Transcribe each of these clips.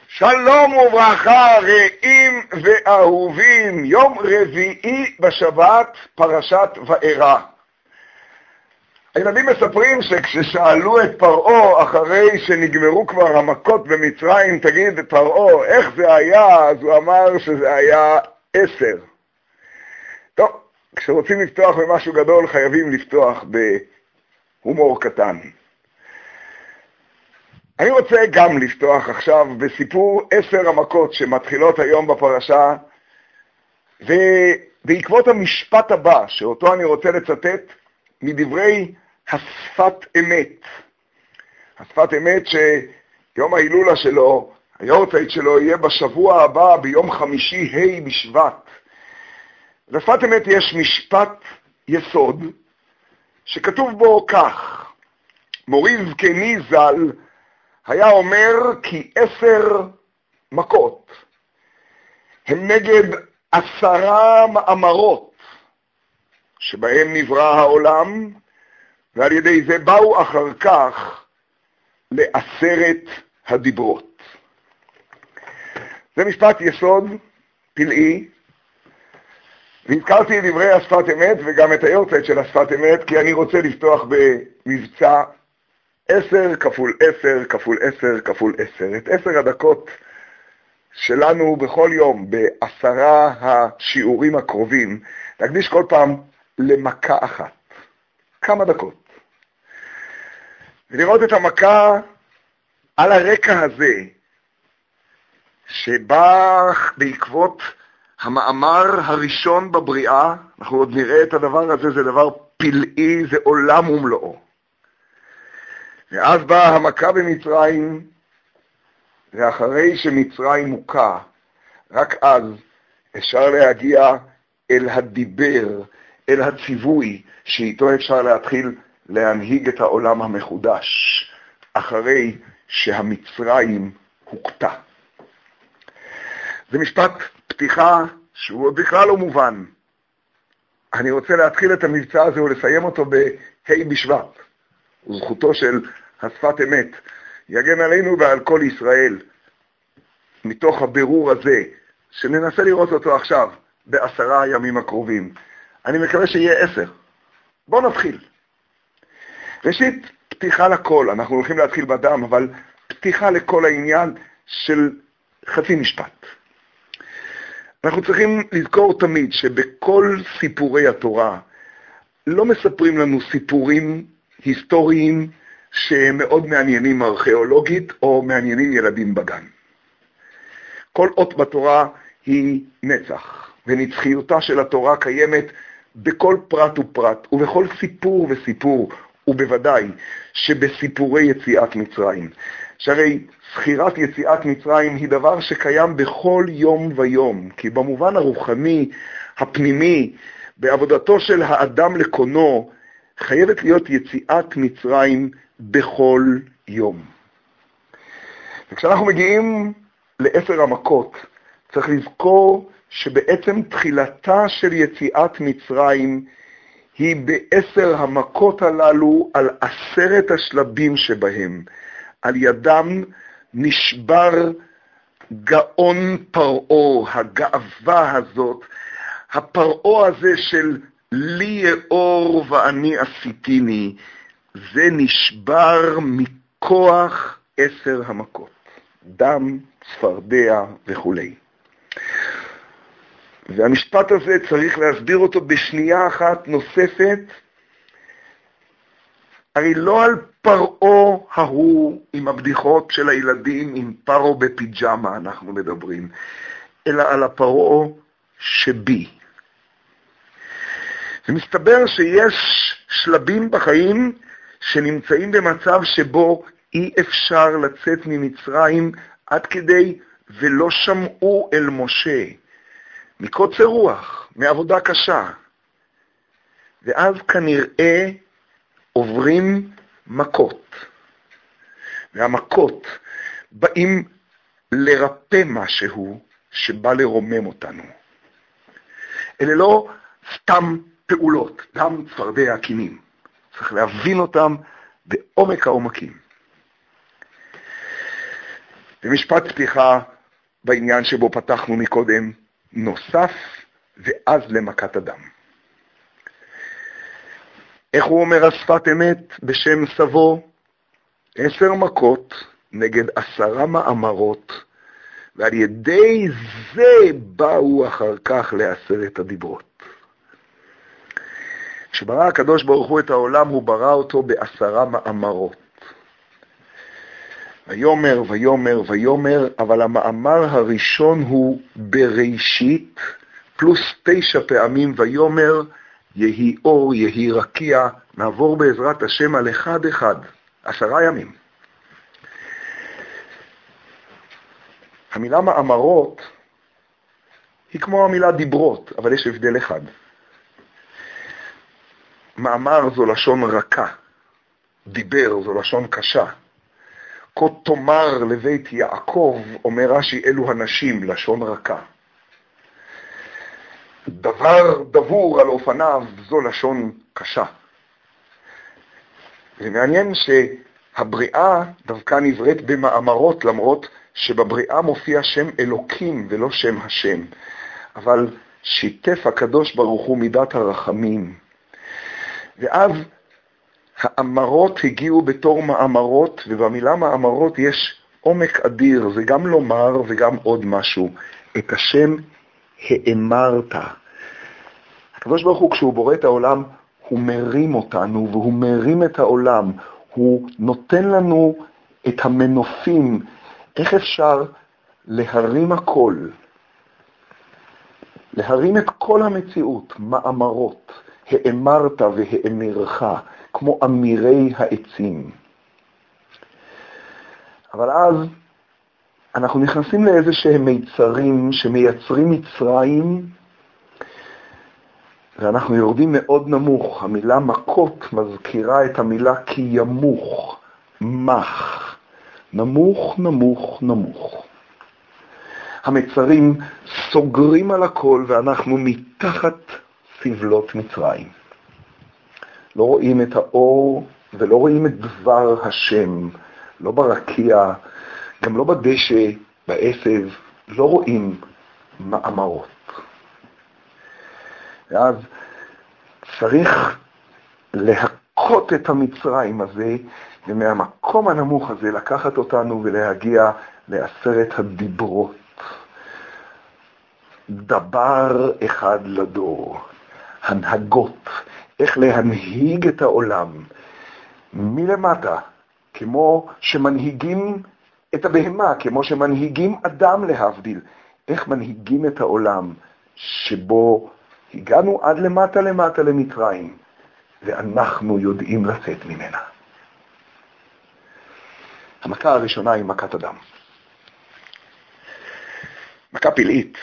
שלום וברכה רעים ואהובים, יום רביעי בשבת, פרשת וארא. הילדים מספרים שכששאלו את פרעה אחרי שנגמרו כבר המכות במצרים, תגיד פרעה איך זה היה? אז הוא אמר שזה היה 10. טוב, כשרוצים לפתוח במשהו גדול חייבים לפתוח בהומור קטן. אני רוצה גם לפתוח עכשיו בסיפור 10 המכות שמתחילות היום בפרשה, ובעקבות המשפט הבא שאותו אני רוצה לצטט מדברי השפת אמת. השפת אמת שיום ההילולה שלו, היורצייט שלו יהיה בשבוע הבא ביום חמישי ה' בשבט. בשפת אמת יש משפט יסוד שכתוב בו כך: מורי זקני ז"ל היה אומר כי 10 מכות הם נגד 10 מאמרות שבהם נברא העולם, ועל ידי זה באו אחר כך ל10 הדיברות. זה משפט יסוד פלאי, והזכרתי את דברי השפת אמת וגם את היורצייט של השפת אמת, כי אני רוצה לפתוח במבצע 10 כפול 10 כפול 10 כפול 10. את 10 הדקות שלנו בכל יום ב10 השיעורים הקרובים נקדיש כל פעם למכה אחת. כמה דקות. ולראות את המכה על הרקע הזה שבא בעקבות המאמר הראשון בבריאה. אנחנו עוד נראה את הדבר הזה, זה דבר פלאי, זה עולם ומלואו. ואז באה המכה במצרים, ואחרי שמצרים מוכה, רק אז אפשר להגיע אל הדיבר, אל הציווי, שאיתו אפשר להתחיל להנהיג את העולם המחודש, אחרי שהמצרים הוכתה. זה משפט פתיחה שהוא עוד בכלל לא מובן. אני רוצה להתחיל את המבצע הזה ולסיים אותו בה' בשבט. וזכותו של השפת אמת יגן עלינו ועל כל ישראל מתוך הבירור הזה שננסה לראות אותו עכשיו ב10 הימים הקרובים. אני מקווה שיהיה 10. בואו נתחיל. ראשית, פתיחה לכל. אנחנו הולכים להתחיל בדם, אבל פתיחה לכל העניין של חצי משפט. אנחנו צריכים לזכור תמיד שבכל סיפורי התורה לא מספרים לנו סיפורים היסטוריים שמאוד מעניינים ארכיאולוגית או מעניינים ילדים בגן. כל אות בתורה היא נצח, ונצחיותה של התורה קיימת בכל פרט ופרט ובכל סיפור וסיפור, ובוודאי שבסיפורי יציאת מצרים. שהרי זכירת יציאת מצרים היא דבר שקיים בכל יום ויום, כי במובן הרוחני, הפנימי, בעבודתו של האדם לקונו, חייבת להיות יציאת מצרים בכל יום. וכשאנחנו מגיעים ל10 המכות, צריך לזכור שבעצם תחילתה של יציאת מצרים היא ב10 המכות הללו על 10 השלבים שבהם. על ידם נשבר גאון פרעה, הגאווה הזאת, הפרעה הזה של לי יאור ואני עשיתיני, זה נשבר מכוח 10 המכות, דם, צפרדע וכו'. והמשפט הזה צריך להסביר אותו בשנייה אחת נוספת. הרי לא על פרעה ההוא עם הבדיחות של הילדים עם פרעה בפיג'מה אנחנו מדברים, אלא על הפרעה שבי. ומסתבר שיש שלבים בחיים שנמצאים במצב שבו אי אפשר לצאת ממצרים עד כדי ולא שמעו אל משה, מקוצר רוח, מעבודה קשה. ואז כנראה עוברים מכות. והמכות באים לרפא משהו שבא לרומם אותנו. אלה לא סתם פעולות, דם, צפרדע, קינים. צריך להבין אותם בעומק העומקים. ומשפט פתיחה בעניין שבו פתחנו מקודם, נוסף ואז למכת אדם. איך הוא אומר על שפת אמת בשם סבו? 10 מכות נגד 10 מאמרות, ועל ידי זה באו אחר כך ל10 הדיברות. כשברא הקדוש ברוך הוא את העולם, הוא ברא אותו ב10 מאמרות. ויומר, ויומר, ויומר, אבל המאמר הראשון הוא בראשית, פלוס 9 פעמים ויומר, יהי אור, יהי רקיע. נעבור בעזרת השם על אחד אחד, 10 ימים. המילה מאמרות היא כמו המילה דיברות, אבל יש הבדל אחד. מאמר זו לשון רכה, דיבר זו לשון קשה. כה תאמר לבית יעקב, אומר רש"י, אלו הנשים, לשון רכה. דבר דבור על אופניו זו לשון קשה. זה מעניין שהבריאה דווקא נבראת במאמרות, למרות שבבריאה מופיע שם אלוקים ולא שם השם. אבל שיתף הקדוש ברוך הוא מידת הרחמים. ואז האמרות הגיעו בתור מאמרות, ובמילה מאמרות יש עומק אדיר, זה גם לומר וגם עוד משהו. את השם האמרת. הקדוש ברוך הוא כשהוא בורא את העולם, הוא מרים אותנו והוא מרים את העולם. הוא נותן לנו את המנופים. איך אפשר להרים הכל? להרים את כל המציאות, מאמרות. האמרת והאמירך, כמו אמירי העצים. אבל אז אנחנו נכנסים לאיזה שהם מיצרים שמייצרים מצרים, ואנחנו יורדים מאוד נמוך. המילה מכות מזכירה את המילה כי ימוך, מח, נמוך, נמוך, נמוך. המצרים סוגרים על הכל ואנחנו מתחת סבלות מצרים. לא רואים את האור ולא רואים את דבר השם, לא ברקיע, גם לא בדשא, בעשב, לא רואים מאמרות. ואז צריך להכות את המצרים הזה, ומהמקום הנמוך הזה לקחת אותנו ולהגיע ל10 הדיברות. דבר אחד לדור, הנהגות, איך להנהיג את העולם מלמטה, כמו שמנהיגים את הבהמה, כמו שמנהיגים אדם להבדיל. איך מנהיגים את העולם שבו הגענו עד למטה למטה למצרים, ואנחנו יודעים לצאת ממנה. המכה הראשונה היא מכת אדם. מכה פלאית.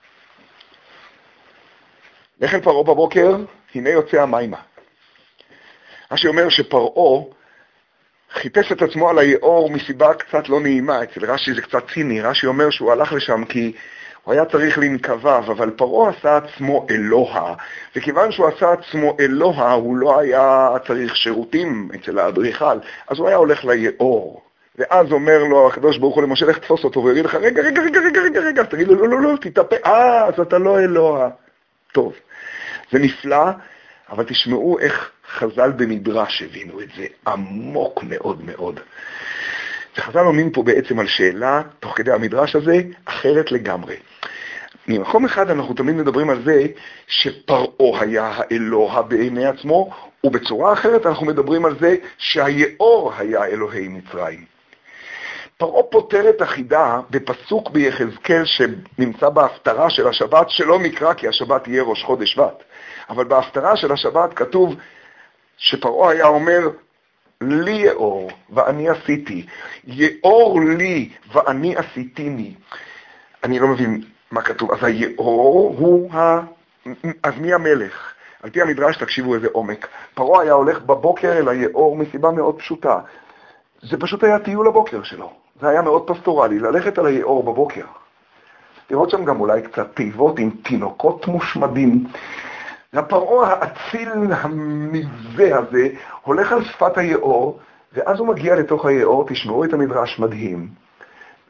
לכן פרעה בבוקר, הנה יוצא המימה. רש"י אומר שפרעה חיפש את עצמו על היאור מסיבה קצת לא נעימה. אצל רש"י זה קצת ציני. רש"י אומר שהוא הלך לשם כי הוא היה צריך לנקביו, אבל פרעה עשה עצמו אלוה, וכיוון שהוא עשה עצמו אלוה, הוא לא היה צריך שירותים אצל האדריכל, אז הוא היה הולך ליאור. ואז אומר לו הקדוש ברוך הוא למשה, לך תפוס אותו, ויגיד לך, רגע, תגיד לו, לא, תתאפה, אז אתה לא אלוה. טוב, זה נפלא, אבל תשמעו איך חז"ל במדרש הבינו את זה עמוק מאוד מאוד. וחז"ל עונים פה בעצם על שאלה, תוך כדי המדרש הזה, אחרת לגמרי. ממקום אחד אנחנו תמיד מדברים על זה שפרעה היה האלוה בעיני עצמו, ובצורה אחרת אנחנו מדברים על זה שהיאור היה אלוהי מצרים. פרעה פותר את החידה בפסוק ביחזקאל שנמצא בהפטרה של השבת, שלא נקרא כי השבת תהיה ראש חודש שבט. אבל בהפטרה של השבת כתוב שפרעה היה אומר, לי יאור ואני עשיתי, יאור לי ואני עשיתיני. אני לא מבין מה כתוב. אז היאור הוא אז מי המלך? על פי המדרש תקשיבו איזה עומק. פרעה היה הולך בבוקר אל היאור מסיבה מאוד פשוטה. זה פשוט היה טיול הבוקר שלו. זה היה מאוד פסטורלי, ללכת על היאור בבוקר. לראות שם גם אולי קצת תיבות עם תינוקות מושמדים. הפרעה האציל המבזה הזה הולך על שפת היאור, ואז הוא מגיע לתוך היאור, תשמעו את המדרש מדהים,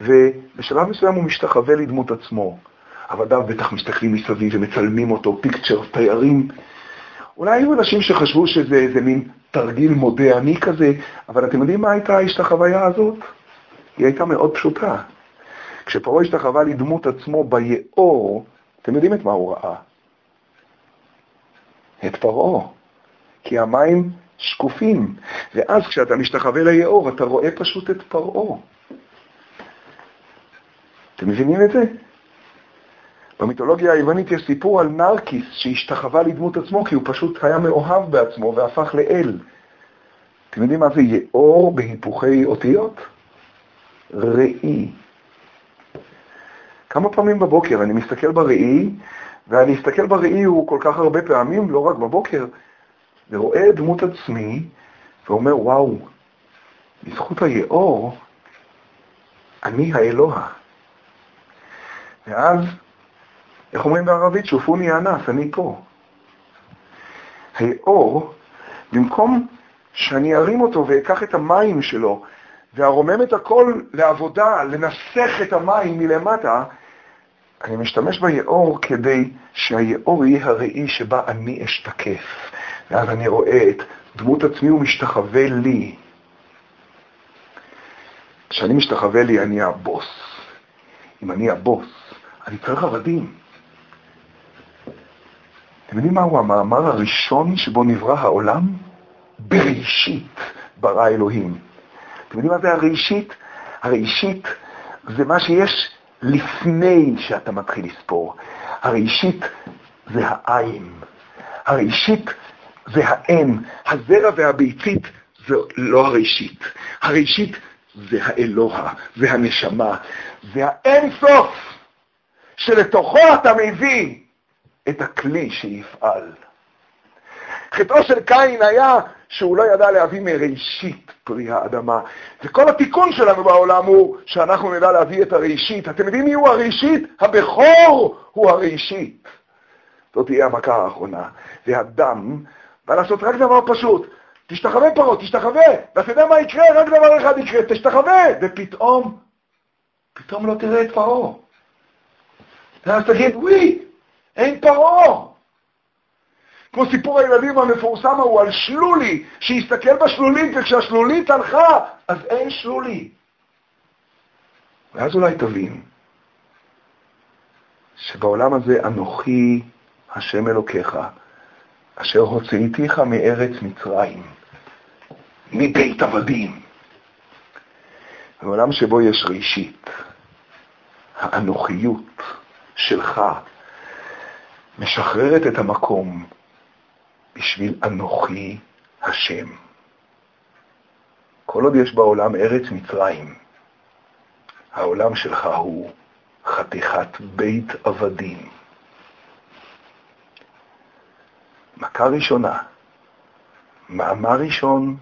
ובשלב מסוים הוא משתחווה לדמות עצמו. עבדיו בטח מסתכלים מסביב ומצלמים אותו, פיקצ'ר, תיירים. אולי היו אנשים שחשבו שזה איזה מין תרגיל מודעני כזה, אבל אתם יודעים מה הייתה ההשתחוויה הזאת? היא הייתה מאוד פשוטה. כשפרעה השתחווה לדמות עצמו ביאור, אתם יודעים את מה הוא ראה? את פרעה. כי המים שקופים, ואז כשאתה משתחווה ליאור, אתה רואה פשוט את פרעה. אתם מבינים את זה? במיתולוגיה היוונית יש סיפור על נרקיס שהשתחווה לדמות עצמו, כי הוא פשוט היה מאוהב בעצמו והפך לאל. אתם יודעים מה זה יאור בהיפוכי אותיות? ראי. כמה פעמים בבוקר אני מסתכל בראי, ואני אסתכל בראי הוא כל כך הרבה פעמים, לא רק בבוקר, ורואה את דמות עצמי, ואומר, וואו, בזכות היאור, אני האלוה. ואז, איך אומרים בערבית? שופוני האנס, אני פה. היאור, במקום שאני ארים אותו ואקח את המים שלו, וארומם את הכל לעבודה, לנסח את המים מלמטה, אני משתמש ביאור כדי שהיאור יהיה הראי שבה אני אשתקף. ואז אני רואה את דמות עצמי ומשתחווה לי. כשאני משתחווה לי, אני הבוס. אם אני הבוס, אני צריך עבדים. אתם יודעים מהו המאמר הראשון שבו נברא העולם? בראשית ברא אלוהים. אתם יודעים מה זה הראשית? הראשית זה מה שיש לפני שאתה מתחיל לספור. הראשית זה העין. הראשית זה האם. הזרע והביצית זה לא הראשית. הראשית זה האלוה, זה הנשמה, זה האין סוף שלתוכו אתה מביא את הכלי שיפעל. חטאו של קין היה שהוא לא ידע להביא מראשית פרי האדמה. וכל התיקון שלנו בעולם הוא שאנחנו נדע להביא את הראשית. אתם יודעים מי הוא הראשית? הבכור הוא הראשית. זאת תהיה המכה האחרונה. והדם בא לעשות רק דבר פשוט. תשתחווה פרעה, תשתחווה. ואתה יודע מה יקרה? רק דבר אחד יקרה. תשתחווה. ופתאום לא תראה את פרעה. ואז תגיד, וואי, אין פרעה. כמו סיפור הילדים המפורסם הוא על שלולי, שיסתכל בשלולית, וכשהשלולית הלכה, אז אין שלולי. ואז אולי תבין, שבעולם הזה אנוכי השם אלוקיך, אשר הוצאתיך מארץ מצרים, מבית עבדים. בעולם שבו יש ראשית, האנוכיות שלך משחררת את המקום, בשביל אנוכי השם. כל עוד יש בעולם ארץ מצרים, העולם שלך הוא חתיכת בית עבדים. מכה ראשונה, מאמר ראשון,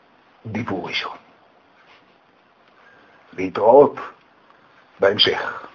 דיבור ראשון. להתראות בהמשך.